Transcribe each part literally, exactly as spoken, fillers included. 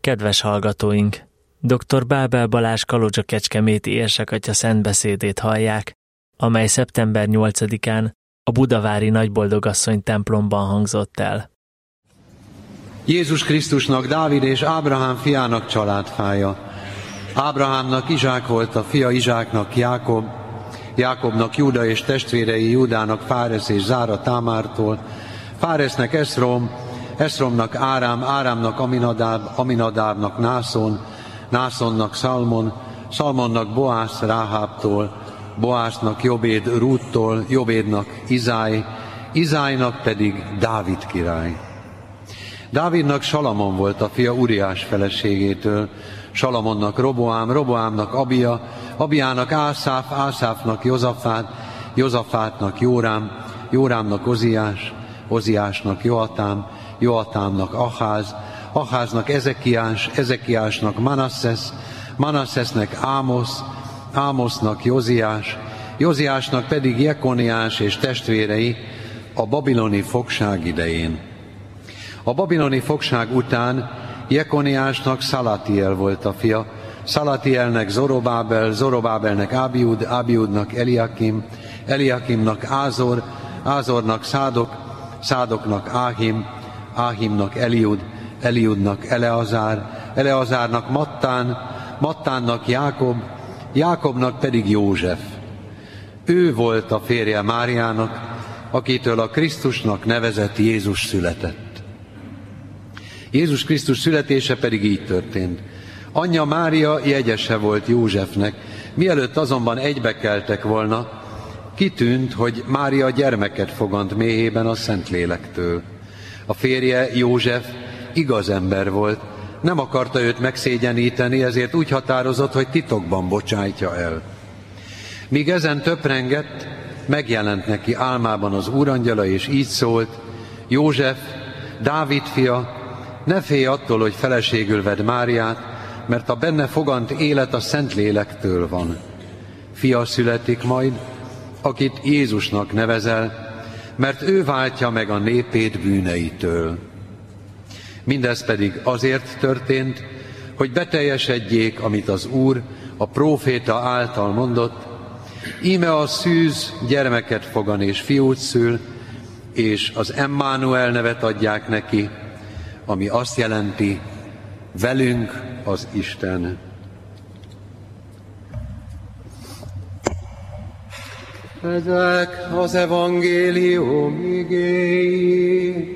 Kedves hallgatóink! dr. Bábel Balázs Kalocsa-Kecskeméti érsekatya szentbeszédét hallják, amely szeptember nyolcadikán a budavári Nagyboldogasszony templomban hangzott el. Jézus Krisztusnak Dávid és Ábrahám fiának családfája. Ábrahámnak Izsák volt a fia, Izsáknak Jákob, Jákobnak Júda és testvérei, Júdának Fáresz és Zára Támártól, Fáresznek Eszrom, Eszromnak Árám, Árámnak Aminadáb, Aminadábnak Nászon, Nászonnak Szalmon, Szalmonnak Boász Ráhábtól, Boásznak Jobéd Rúttól, Jobédnak Izáj, Izájnak pedig Dávid király. Dávidnak Salamon volt a fia Uriás feleségétől, Salamonnak Roboám, Roboámnak Abia, Abiának Ászáf, Ászáfnak Jozafát, Jozafátnak Jórám, Jórámnak Oziás, Oziásnak Joatám, Joatámnak Aház, Aháznak Ezekiás, Ezekiásnak Manasszesz, Manasszesznek Ámosz, Ámosznak Joziás, Joziásnak pedig Jekoniás és testvérei a babiloni fogság idején. A babiloni fogság után Jekoniásnak Szalatiel volt a fia, Szalatielnek Zorobábel, Zorobábelnek Ábiud, Ábiudnak Eliakim, Eliakimnak Ázor, Ázornak Szádok, Szádoknak Áhim, Áhimnak Eliud, Eliudnak Eleazár, Eleazárnak Mattán, Mattánnak Jákob, Jákobnak pedig József. Ő volt a férje Máriának, akitől a Krisztusnak nevezett Jézus született. Jézus Krisztus születése pedig így történt. Anyja Mária jegyese volt Józsefnek, mielőtt azonban egybekeltek volna, kitűnt, hogy Mária gyermeket fogant méhében a Szentlélektől. A férje József igaz ember volt, nem akarta őt megszégyeníteni, ezért úgy határozott, hogy titokban bocsájtja el. Míg ezen töprengett, megjelent neki álmában az úrangyala, és így szólt: József, Dávid fia, ne félj attól, hogy feleségül vedd Máriát, mert a benne fogant élet a Szentlélektől van. Fia születik majd, akit Jézusnak nevezel, mert ő váltja meg a népét bűneitől. Mindez pedig azért történt, hogy beteljesedjék, amit az Úr a próféta által mondott: íme a szűz gyermeket fogan és fiút szül, és az Emmanuel nevet adják neki, ami azt jelenti, velünk az Isten. Ezek az evangélium igéi.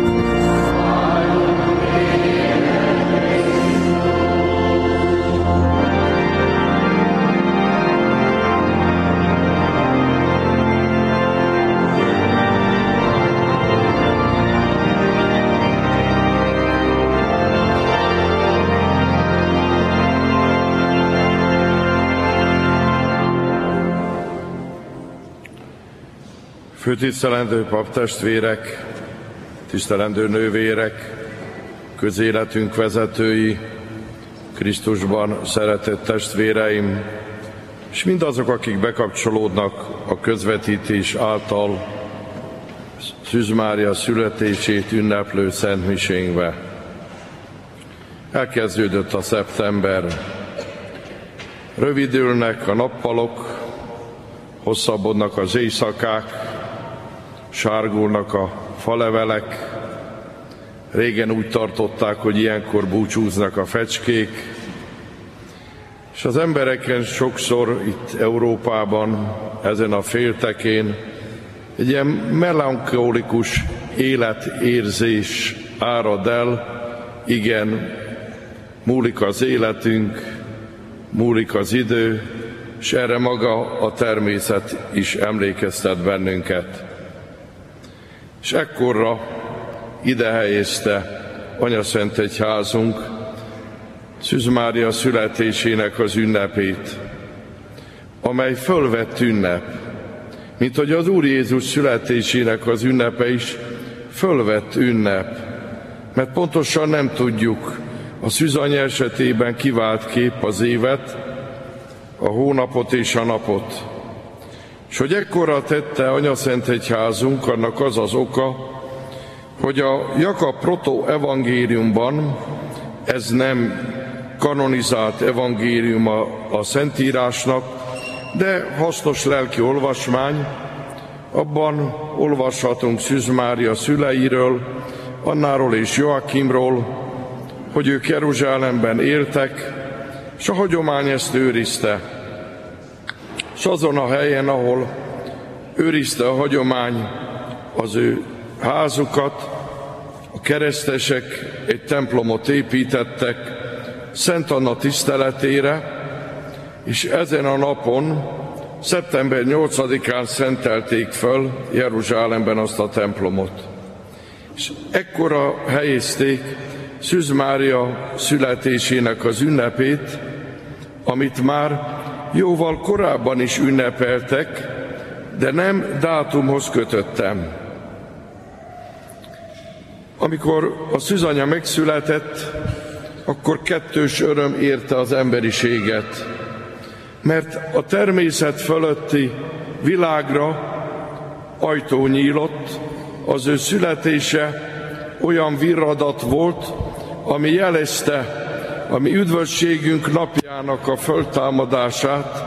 Főtisztelendő paptestvérek, tisztelendő nővérek, közéletünk vezetői, Krisztusban szeretett testvéreim, és mindazok, akik bekapcsolódnak a közvetítés által Szűz Mária születését ünneplő szentmisénkbe. Elkezdődött a szeptember. Rövidülnek a nappalok, hosszabbodnak az éjszakák, sárgulnak a falevelek. Régen úgy tartották, hogy ilyenkor búcsúznak a fecskék, és az embereken sokszor itt Európában, ezen a féltekén egy ilyen melankolikus életérzés árad el. Igen, múlik az életünk, múlik az idő, és erre maga a természet is emlékeztet bennünket. És ekkorra ide helyezte Anyaszentegyházunk Szűz Mária születésének az ünnepét, amely fölvett ünnep, mint hogy az Úr Jézus születésének az ünnepe is fölvett ünnep, mert pontosan nem tudjuk a szűzanya esetében kivált kép az évet, a hónapot és a napot. És hogy ekkora tette Anyaszentegyházunk, annak az az oka, hogy a Jakab proto-evangéliumban ez nem kanonizált evangéliuma a Szentírásnak, de hasznos lelki olvasmány. Abban olvashatunk Szűz Mária szüleiről, Annáról és Joakimról, hogy ők Jeruzsálemben éltek, és a hagyomány ezt őrizte. És azon a helyen, ahol őrizte a hagyomány az ő házukat, a keresztesek egy templomot építettek Szent Anna tiszteletére, és ezen a napon, szeptember nyolcadikán szentelték föl Jeruzsálemben azt a templomot. És ekkora helyezték Szűz Mária születésének az ünnepét, amit már jóval korábban is ünnepeltek, de nem dátumhoz kötöttem. Amikor a szűzanya megszületett, akkor kettős öröm érte az emberiséget, mert a természet fölötti világra ajtó nyílott, az ő születése olyan virradat volt, ami jelezte a mi üdvösségünk napjának a föltámadását,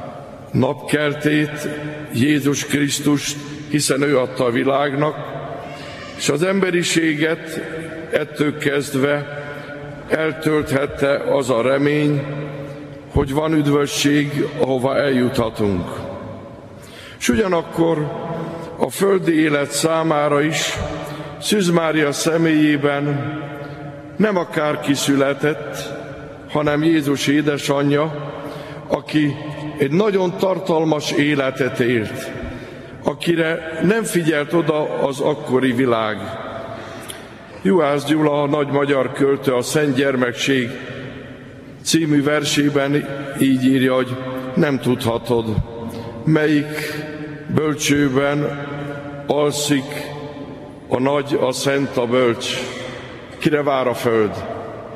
napkeltét, Jézus Krisztust, hiszen ő adta a világnak, és az emberiséget ettől kezdve eltölthette az a remény, hogy van üdvösség, ahova eljuthatunk. És ugyanakkor a földi élet számára is Szűz Mária személyében nem akárki született, hanem Jézus édesanyja, aki egy nagyon tartalmas életet élt, akire nem figyelt oda az akkori világ. Juhász Gyula, a nagy magyar költő, a Szent Gyermekség című versében így írja, hogy nem tudhatod, melyik bölcsőben alszik a nagy, a szent, a bölcs, kire vár a föld,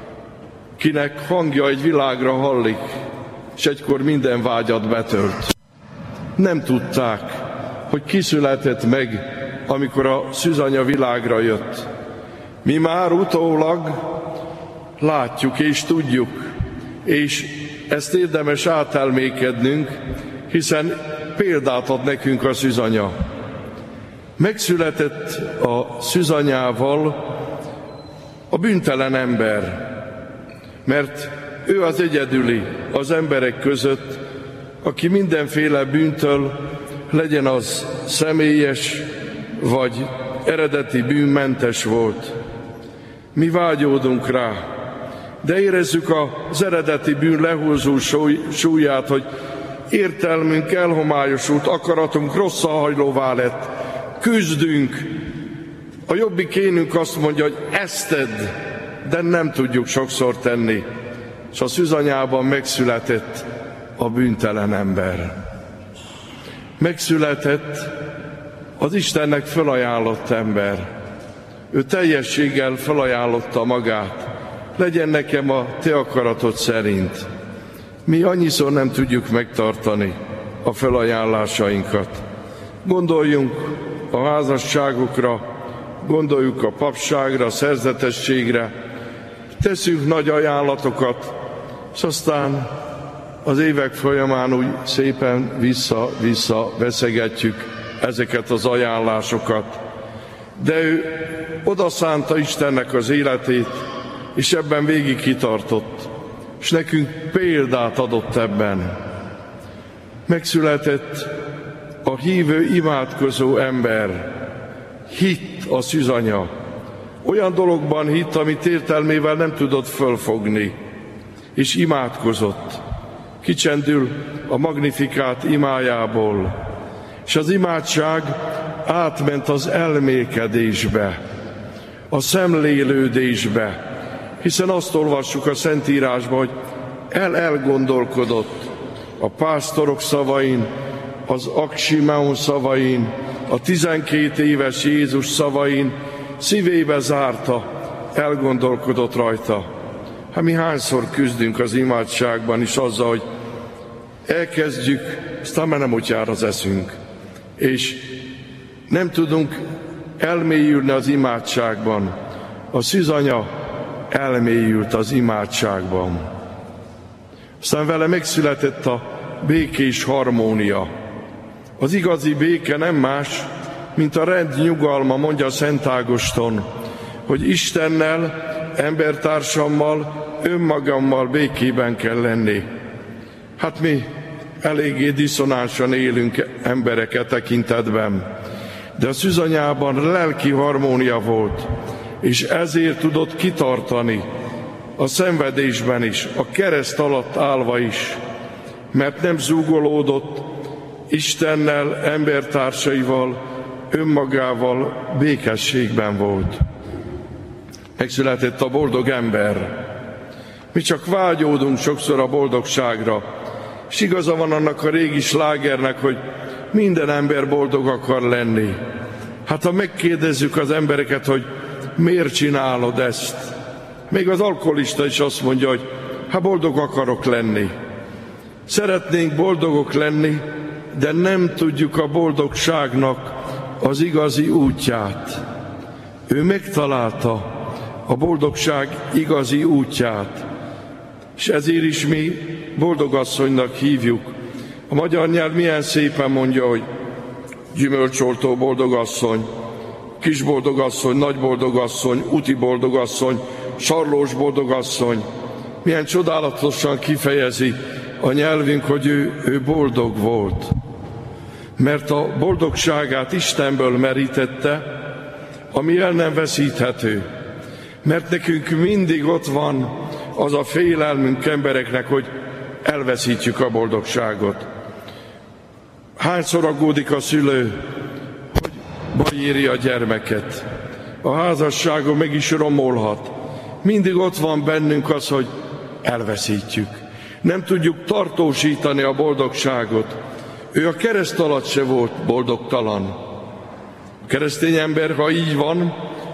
kinek hangja egy világra hallik, és egykor minden vágyat betölt. Nem tudták, hogy ki született meg, amikor a szűzanya világra jött. Mi már utólag látjuk és tudjuk, és ezt érdemes átelmékednünk, hiszen példát ad nekünk a szűzanya. Megszületett a szűzanyával a bűntelen ember, mert ő az egyedüli az emberek között, aki mindenféle bűntől, legyen az személyes vagy eredeti bűnmentes volt. Mi vágyódunk rá, de érezzük az eredeti bűn lehúzó súlyát, hogy értelmünk elhomályosult, akaratunk rosszahajlóvá lett, küzdünk. A jobbik énünk azt mondja, hogy ezt tedd, de nem tudjuk sokszor tenni. És a szűzanyában megszületett a bűntelen ember. Megszületett az Istennek felajánlott ember. Ő teljességgel felajánlotta magát. Legyen nekem a te akaratod szerint. Mi annyiszor nem tudjuk megtartani a felajánlásainkat. Gondoljunk a házasságokra, gondoljuk a papságra, a szerzetességre, teszünk nagy ajánlatokat, és aztán az évek folyamán úgy szépen vissza-vissza veszegetjük ezeket az ajánlásokat. De ő odaszánta Istennek az életét, és ebben végig kitartott, és nekünk példát adott ebben. Megszületett a hívő, imádkozó ember, hitt a szűzanya. Olyan dologban hitt, amit értelmével nem tudott fölfogni, és imádkozott. Kicsendül a Magnifikát imájából, és az imádság átment az elmélkedésbe, a szemlélődésbe, hiszen azt olvassuk a Szentírásban, hogy el-elgondolkodott a pásztorok szavain, az Aksimeon szavain, a tizenkét éves Jézus szavain, szívébe zárta, elgondolkodott rajta. Hát mi hányszor küzdünk az imádságban is azzal, hogy elkezdjük, aztán már nem úgy jár az eszünk, és nem tudunk elmélyülni az imádságban. A szűzanya elmélyült az imádságban. Aztán vele megszületett a békés harmónia. Az igazi béke nem más, mint a rend nyugalma, mondja Szent Ágoston, hogy Istennel, embertársammal, önmagammal békében kell lenni. Hát mi eléggé diszonánsan élünk embereket tekintetben, de a szűzanyában lelki harmónia volt, és ezért tudott kitartani a szenvedésben is, a kereszt alatt állva is, mert nem zúgolódott Istennel, embertársaival, önmagával békességben volt. Megszületett a boldog ember. Mi csak vágyódunk sokszor a boldogságra, és igaza van annak a régi slágernek, hogy minden ember boldog akar lenni. Hát ha megkérdezzük az embereket, hogy miért csinálod ezt, még az alkoholista is azt mondja, hogy hát boldog akarok lenni. Szeretnénk boldogok lenni, de nem tudjuk a boldogságnak az igazi útját. Ő megtalálta a boldogság igazi útját, és ezért is mi boldogasszonynak hívjuk. A magyar nyelv milyen szépen mondja, hogy gyümölcsoltó boldogasszony, kis boldogasszony, nagy boldogasszony, úti boldogasszony, sarlós boldogasszony. Milyen csodálatosan kifejezi a nyelvünk, hogy ő, ő boldog volt. Mert a boldogságát Istenből merítette, ami el nem veszíthető. Mert nekünk mindig ott van az a félelmünk embereknek, hogy elveszítjük a boldogságot. Hányszor aggódik a szülő, hogy baj éri a gyermeket. A házasságon meg is romolhat. Mindig ott van bennünk az, hogy elveszítjük. Nem tudjuk tartósítani a boldogságot. Ő a kereszt alatt se volt boldogtalan. A keresztény ember, ha így van,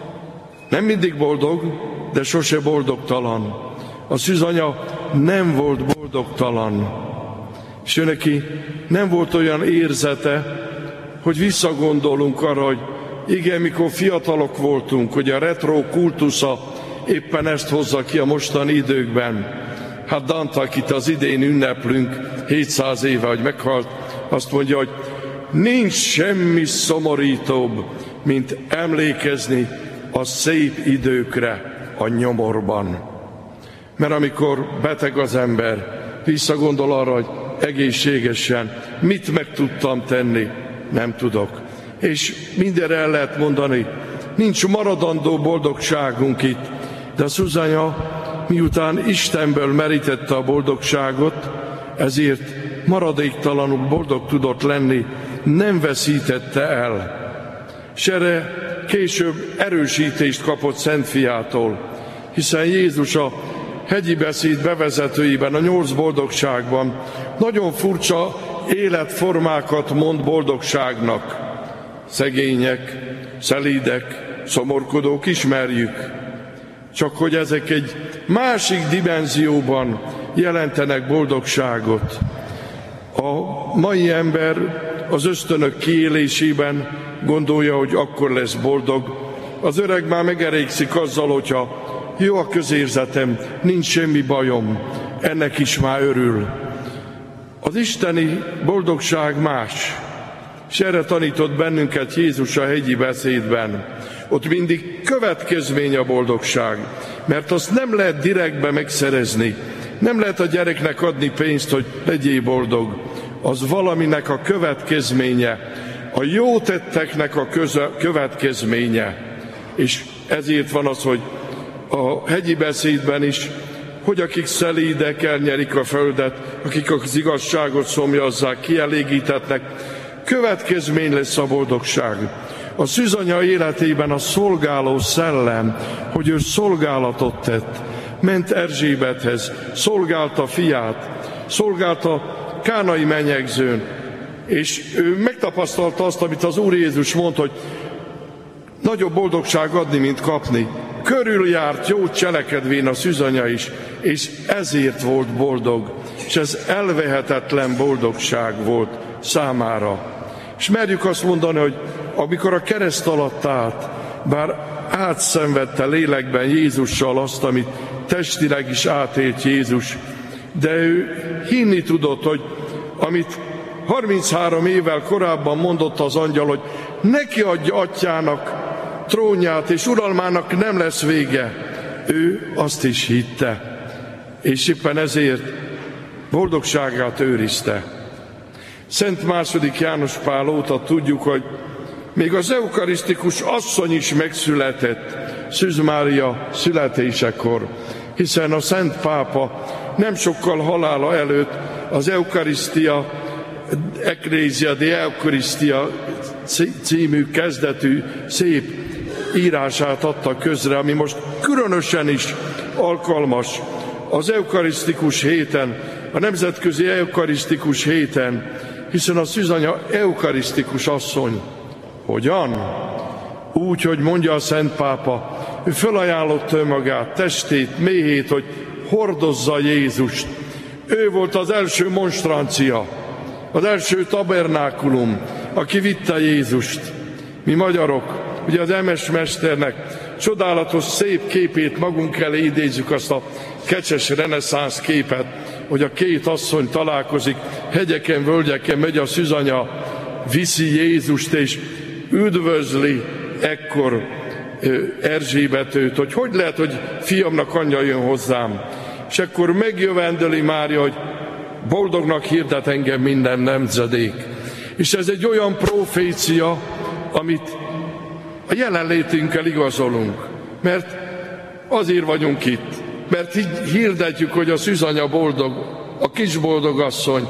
nem mindig boldog, de sose boldogtalan. A szűzanya nem volt boldogtalan. És ő neki nem volt olyan érzete, hogy visszagondolunk arra, hogy igen, mikor fiatalok voltunk, hogy a retro kultusza éppen ezt hozza ki a mostani időkben. Hát Dante, akit az idén ünneplünk, hétszáz éve, hogy meghalt, azt mondja, hogy nincs semmi szomorítóbb, mint emlékezni a szép időkre a nyomorban. Mert amikor beteg az ember, visszagondol arra, hogy egészségesen mit meg tudtam tenni, nem tudok. És mindenre el lehet mondani, nincs maradandó boldogságunk itt, de a szűzanya miután Istenből merítette a boldogságot, ezért maradéktalanul boldog tudott lenni, nem veszítette el. És erre később erősítést kapott Szent Fiától, hiszen Jézus a hegyi beszéd bevezetőiben, a nyolc boldogságban nagyon furcsa életformákat mond boldogságnak. Szegények, szelídek, szomorkodók, ismerjük. Csak hogy ezek egy másik dimenzióban jelentenek boldogságot. A mai ember az ösztönök kiélésében gondolja, hogy akkor lesz boldog. Az öreg már megelégszik azzal, hogyha jó a közérzetem, nincs semmi bajom, ennek is már örül. Az isteni boldogság más, és erre tanított bennünket Jézus a hegyi beszédben. Ott mindig következmény a boldogság, mert azt nem lehet direktbe megszerezni. Nem lehet a gyereknek adni pénzt, hogy legyél boldog. Az valaminek a következménye, a jó tetteknek a köze, következménye. És ezért van az, hogy a hegyi beszédben is, hogy akik szelídek elnyerik a földet, akik az igazságot szomjazzák, kielégítetnek, következmény lesz a boldogság. A szűzanya életében a szolgáló szellem, hogy ő szolgálatot tett, ment Erzsébethez, szolgálta fiát, szolgálta kánai menyegzőn, és ő megtapasztalta azt, amit az Úr Jézus mondta, hogy nagyobb boldogság adni, mint kapni. Körüljárt jó cselekedvén a szűzanya is, és ezért volt boldog, és ez elvehetetlen boldogság volt számára. És merjük azt mondani, hogy amikor a kereszt alatt állt, bár átszenvedte lélekben Jézussal azt, amit testileg is átélt Jézus, de ő hinni tudott, hogy amit harminchárom évvel korábban mondott az angyal, hogy neki adja atyának trónját, és uralmának nem lesz vége, ő azt is hitte, és éppen ezért boldogságát őrizte. Szent második János Pál óta tudjuk, hogy még az eukarisztikus asszony is megszületett Szűz Mária születésekor, hiszen a Szent Pápa nem sokkal halála előtt az Eukarisztia, Ecclesia de Eucharistia című kezdetű szép írását adta közre, ami most különösen is alkalmas az eukarisztikus héten, a nemzetközi eukarisztikus héten, hiszen a szűzanya eukarisztikus asszony. Hogyan? Úgy, hogy mondja a Szent Pápa, ő felajánlotta önmagát, testét, méhét, hogy hordozza Jézust. Ő volt az első monstrancia, az első tabernákulum, aki vitte Jézust. Mi magyarok, ugye az Emes mesternek csodálatos szép képét magunk elé idézzük, azt a kecses reneszánsz képet, hogy a két asszony találkozik, hegyeken, völgyeken megy a szűzanya, viszi Jézust, és üdvözli ekkor Erzsébet őt, hogy hogy lehet, hogy fiamnak anyja jön hozzám. És akkor megjövendeli Mária, hogy boldognak hirdet engem minden nemzedék. És ez egy olyan profécia, amit a jelenlétünkkel igazolunk, mert azért vagyunk itt, mert hirdetjük, hogy a szűzanya boldog, a kis boldogasszony,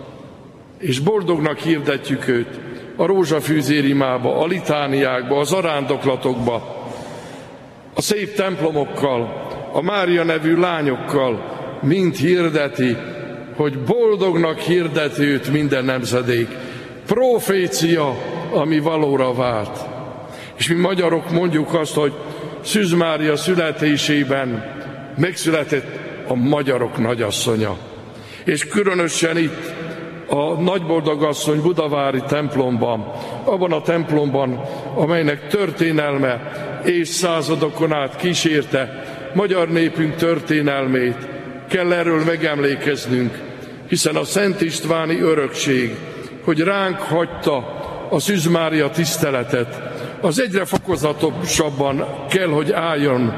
és boldognak hirdetjük őt a rózsafűzérimába, a litániákba, az arándoklatokba, a szép templomokkal, a Mária nevű lányokkal, mind hirdeti, hogy boldognak hirdet őt minden nemzedék. Profécia, ami valóra vált. És mi magyarok mondjuk azt, hogy Szűz Mária születésében megszületett a magyarok nagyasszonya. És különösen itt a Nagyboldogasszony budavári templomban, abban a templomban, amelynek történelme évszázadokon át kísérte magyar népünk történelmét, kell erről megemlékeznünk, hiszen a Szent Istváni örökség, hogy ránk hagyta a Szűz Mária tiszteletet, az egyre fokozatosabban kell, hogy álljon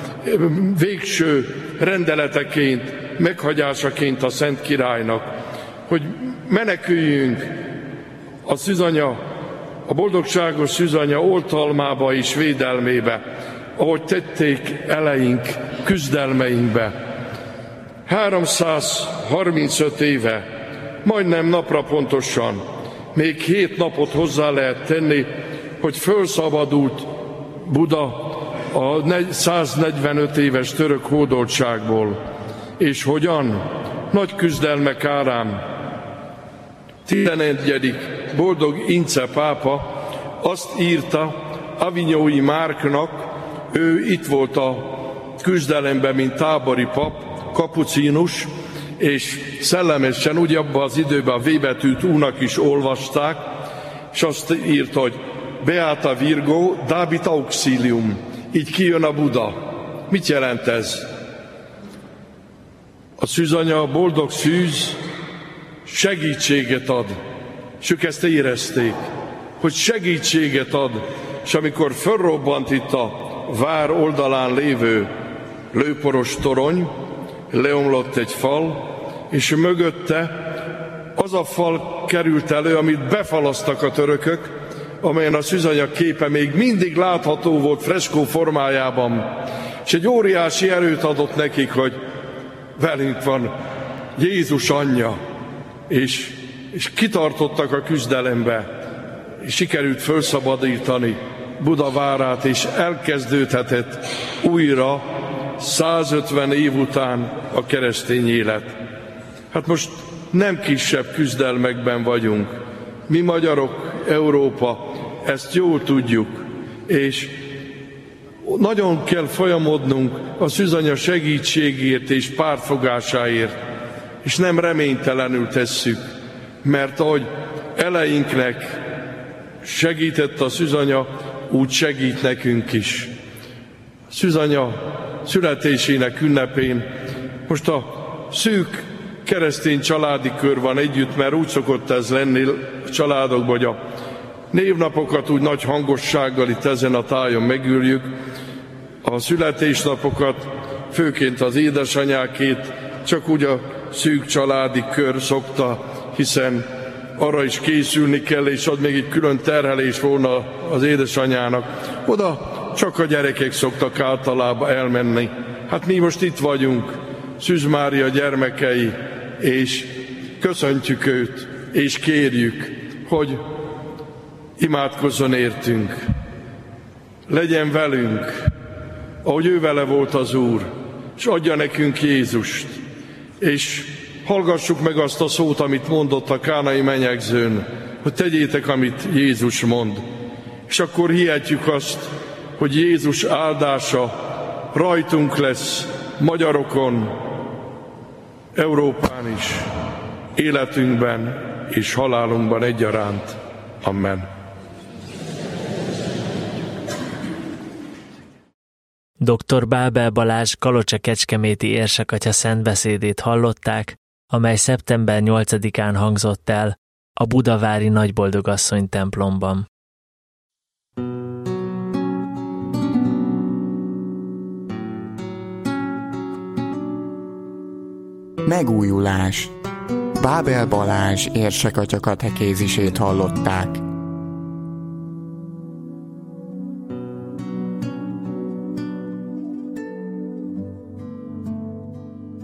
végső rendeleteként, meghagyásaként a Szent Királynak, hogy meneküljünk a szűzanya, a boldogságos szűzanya oltalmába és védelmébe, ahogy tették eleink küzdelmeinkbe. háromszázharmincöt éve, majdnem napra pontosan, még hét napot hozzá lehet tenni, hogy fölszabadult Buda a száznegyvenöt éves török hódoltságból. És hogyan? Nagy küzdelmek árán. tizenegyedik boldog Ince pápa azt írta Avignói Márknak, ő itt volt a küzdelemben, mint tábori pap, kapucinus, és szellemesen úgy abban az időben a V betűt únak is olvasták, és azt írta, hogy Beata Virgo Dabit Auxilium, így kijön a Buda. Mit jelent ez? A szűzanya, a boldog szűz segítséget ad, és ők ezt érezték, hogy segítséget ad, és amikor fölrobbant itt a vár oldalán lévő lőporos torony, leomlott egy fal, és mögötte az a fal került elő, amit befalaztak a törökök, amelyen a szűzanya képe még mindig látható volt freskó formájában, és egy óriási erőt adott nekik, hogy velünk van Jézus anyja, és, és kitartottak a küzdelembe, és sikerült felszabadítani Buda várát, és elkezdődhetett újra százötven év után a keresztény élet. Hát most nem kisebb küzdelmekben vagyunk. Mi magyarok, Európa, ezt jól tudjuk, és nagyon kell folyamodnunk a szűzanya segítségért és pártfogásáért, és nem reménytelenül tesszük, mert ahogy eleinknek segített a szűzanya, úgy segít nekünk is. szűzanya születésének ünnepén. Most a szűk keresztény családi kör van együtt, mert úgy szokott ez lenni a családokban, hogy a névnapokat úgy nagy hangossággal itt ezen a tájon megüljük, a születésnapokat, főként az édesanyákét csak úgy a szűk családi kör szokta, hiszen arra is készülni kell, és az még egy külön terhelés volna az édesanyának. Oda csak a gyerekek szoktak általában elmenni. Hát mi most itt vagyunk, Szűz Mária gyermekei, és köszöntjük őt, és kérjük, hogy imádkozzon értünk, legyen velünk, ahogy ő vele volt az Úr, és adja nekünk Jézust, és hallgassuk meg azt a szót, amit mondott a kánai menyegzőn, hogy tegyétek, amit Jézus mond. És akkor hihetjük azt, hogy Jézus áldása rajtunk lesz, magyarokon, Európán is, életünkben és halálunkban egyaránt. Amen. doktor Bábel Balázs kalocsa-kecskeméti érsekatya szentbeszédét hallották, amely szeptember nyolcadikán hangzott el a budavári Nagyboldogasszony templomban. Megújulás. Bábel Balázs érsekatya katekézisét hallották.